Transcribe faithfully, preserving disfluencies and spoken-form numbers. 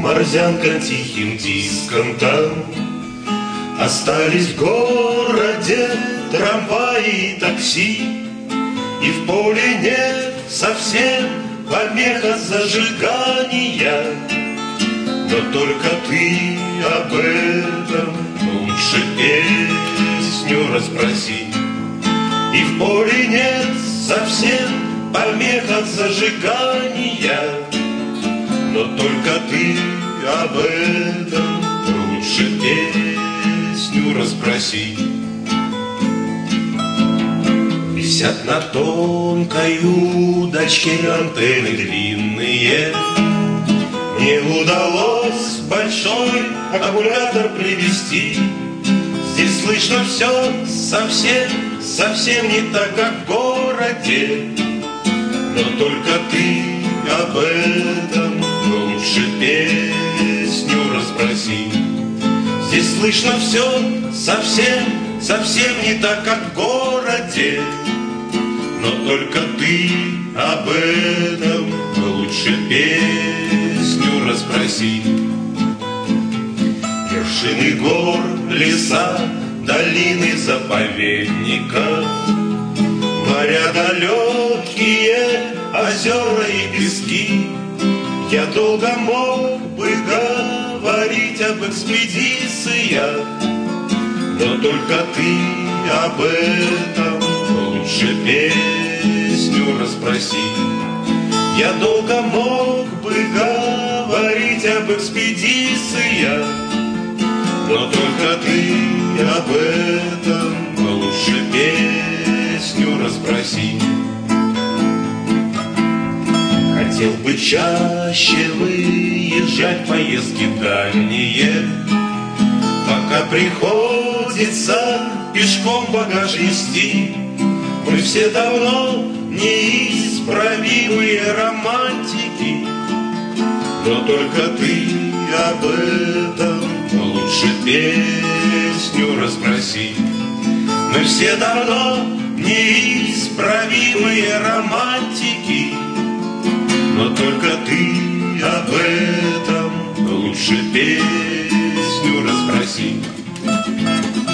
морзянка тихим диском там. Остались в городе трамваи и такси, и в поле нет совсем помеха зажигания. Но только ты об этом лучше песню расспроси. И в поле нет совсем помеха зажигания, но только ты об этом лучше песню расспроси. Висят на тонкой удочке антенны длинные. Мне удалось большой аккумулятор привезти. Здесь слышно все совсем, совсем не так, как в городе. Но только ты об этом лучше песню расспроси. Здесь слышно все совсем, совсем не так, как в городе. Но только ты об этом лучше песню расспроси. Вершины гор, леса, долины заповедника, моря далекие, озера и пески. Я долго мог бы говорить об экспедициях, но только ты об этом лучше песню расспроси. Я долго мог бы говорить об экспедициях, но только ты об этом лучше песню расспроси. Хотел бы чаще выезжать в поездки дальние, пока приходится пешком багаж нести. Мы все давно неисправимые романтики, но только ты об этом лучше песню расспроси. Мы все давно неисправимые романтики, но только ты об этом лучше песню расспроси.